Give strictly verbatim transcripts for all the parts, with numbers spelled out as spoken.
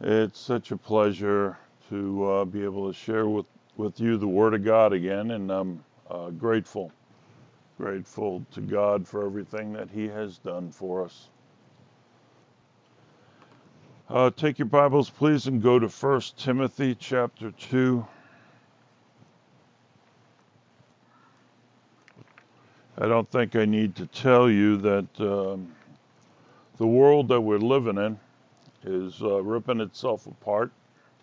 It's such a pleasure to uh, be able to share with, with you the Word of God again, and I'm uh, grateful, grateful to God for everything that He has done for us. Uh, take your Bibles, please, and go to First Timothy chapter two. I don't think I need to tell you that um, the world that we're living in is uh, ripping itself apart,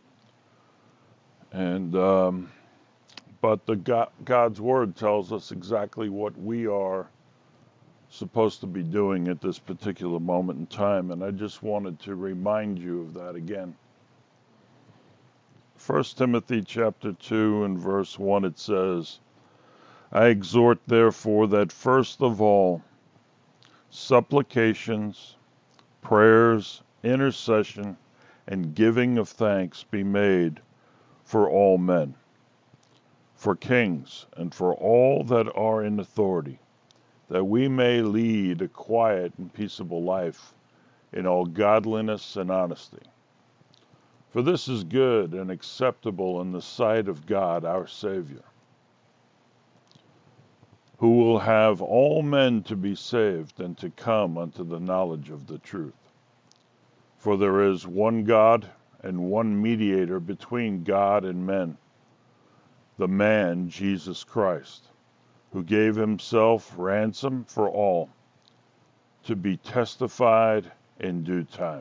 and um, but the God, God's Word tells us exactly what we are supposed to be doing at this particular moment in time, and I just wanted to remind you of that again. First Timothy chapter two and verse one, it says, I exhort therefore that first of all supplications, prayers, intercession, and giving of thanks be made for all men, for kings, and for all that are in authority, that we may lead a quiet and peaceable life in all godliness and honesty. For this is good and acceptable in the sight of God our Savior, who will have all men to be saved and to come unto the knowledge of the truth. For there is one God and one mediator between God and men, the man Jesus Christ, who gave himself ransom for all, to be testified in due time.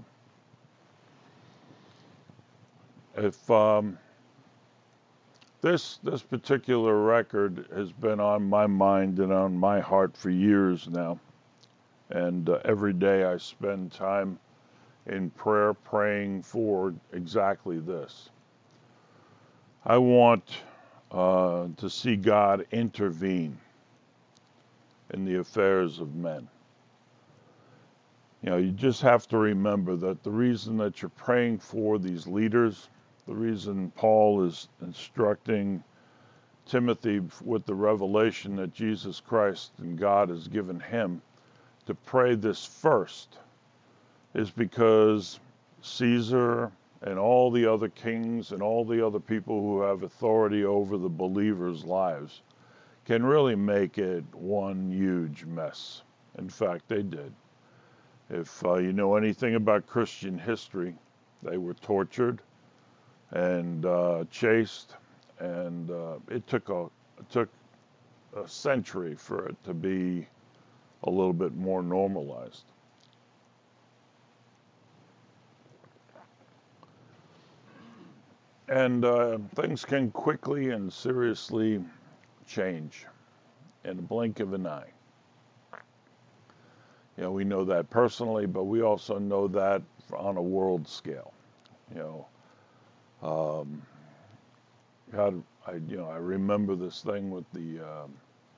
If um, this this particular record has been on my mind and on my heart for years now, and uh, every day I spend time in prayer praying for exactly this. I want uh, to see God intervene in the affairs of men. You know, you just have to remember that the reason that you're praying for these leaders, the reason Paul is instructing Timothy with the revelation that Jesus Christ and God has given him to pray this first, is because Caesar and all the other kings and all the other people who have authority over the believers' lives can really make it one huge mess. In fact, they did. If uh, you know anything about Christian history, they were tortured and uh, chased, and uh, it took a it took a century for it to be a little bit more normalized. And uh, things can quickly and seriously change in a blink of an eye. You know, we know that personally, but we also know that on a world scale. You know, um, God, I you know I remember this thing with the um,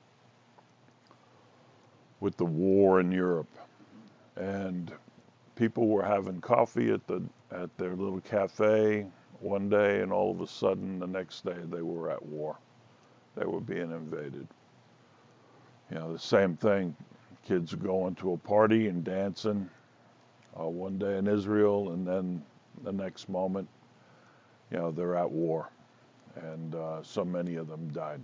with the war in Europe, and people were having coffee at the at their little cafe one day, and all of a sudden the next day they were at war. They were being invaded. You know, the same thing. Kids are going to a party and dancing uh, one day in Israel, and then the next moment, you know, they're at war, and uh, so many of them died.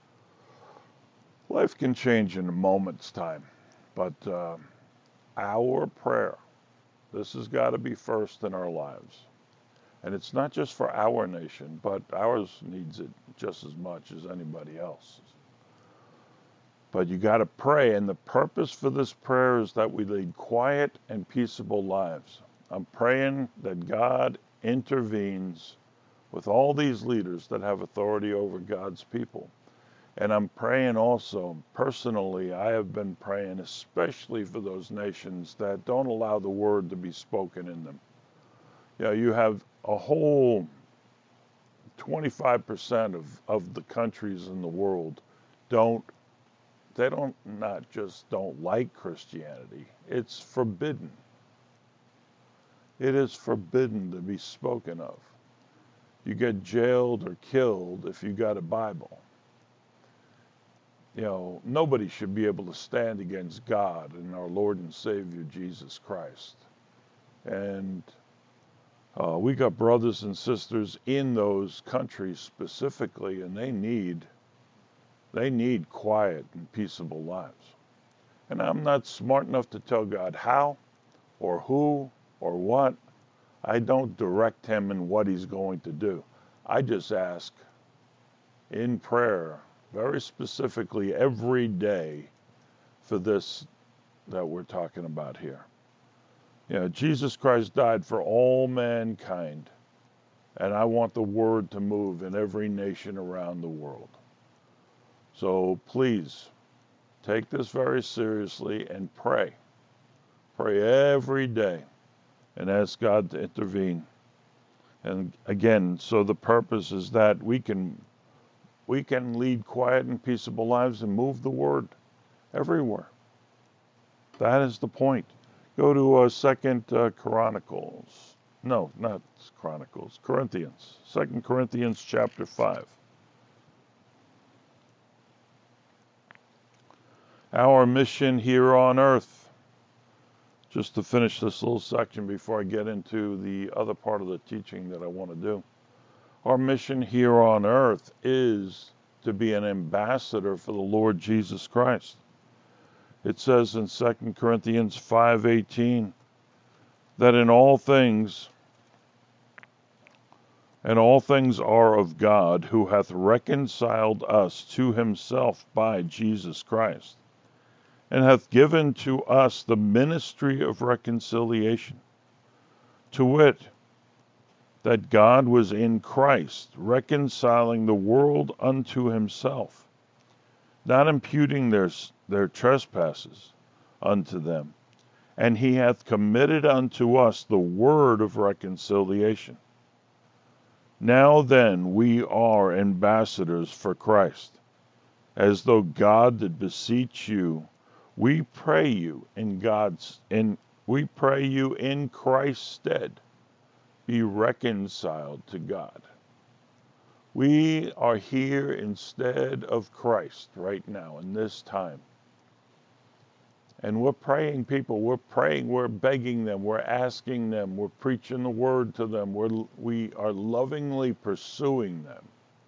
Life can change in a moment's time, but uh, our prayer, this has got to be first in our lives. And it's not just for our nation, but ours needs it just as much as anybody else's. But you got to pray, and the purpose for this prayer is that we lead quiet and peaceable lives. I'm praying that God intervenes with all these leaders that have authority over God's people. And I'm praying also, personally, I have been praying especially for those nations that don't allow the word to be spoken in them. You know, you have a whole twenty-five percent of, of the countries in the world don't, they don't not just don't like Christianity, it's forbidden. It is forbidden to be spoken of. You get jailed or killed if you got a Bible. You know, nobody should be able to stand against God and our Lord and Savior Jesus Christ. And Uh, we got brothers and sisters in those countries specifically, and they need they need quiet and peaceable lives. And I'm not smart enough to tell God how or who or what. I don't direct him in what he's going to do. I just ask in prayer, very specifically every day, for this that we're talking about here. You know, Jesus Christ died for all mankind, and I want the word to move in every nation around the world. So please take this very seriously and pray. Pray every day and ask God to intervene. And again, so the purpose is that we can we can lead quiet and peaceable lives and move the word everywhere. That is the point. Go to uh, Second uh, Chronicles. No, not Chronicles. Corinthians. Second Corinthians chapter five. Our mission here on earth. Just to finish this little section before I get into the other part of the teaching that I want to do. Our mission here on earth is to be an ambassador for the Lord Jesus Christ. It says in Second Corinthians five eighteen that in all things, and all things are of God, who hath reconciled us to himself by Jesus Christ, and hath given to us the ministry of reconciliation, to wit, that God was in Christ, reconciling the world unto himself, not imputing their, their trespasses unto them. And he hath committed unto us the word of reconciliation. Now then, we are ambassadors for Christ, as though God did beseech you. We pray you in God's, in, we pray you in Christ's stead, be reconciled to God. We are here instead of Christ right now in this time. And we're praying people, we're praying, we're begging them, we're asking them, we're preaching the word to them, we're, we are lovingly pursuing them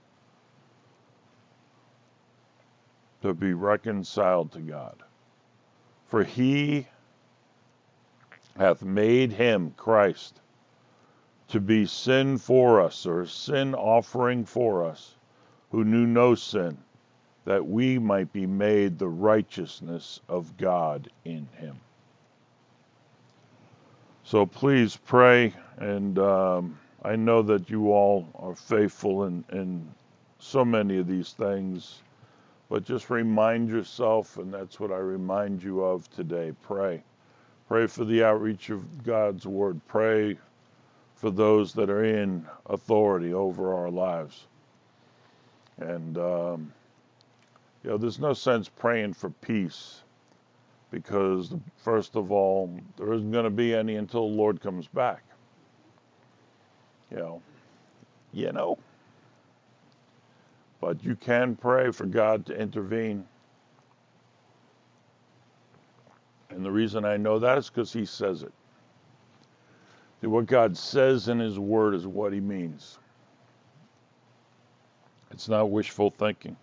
to be reconciled to God. For he hath made him, Christ, to be sin for us, or sin offering for us, who knew no sin, that we might be made the righteousness of God in him. So please pray, and um, I know that you all are faithful in, in so many of these things, but just remind yourself, and that's what I remind you of today. Pray. Pray for the outreach of God's word. Pray for those that are in authority over our lives. And, um, you know, there's no sense praying for peace, because, first of all, there isn't going to be any until the Lord comes back. You know, you know. But you can pray for God to intervene. And the reason I know that is because he says it. What God says in his word is what he means. It's not wishful thinking.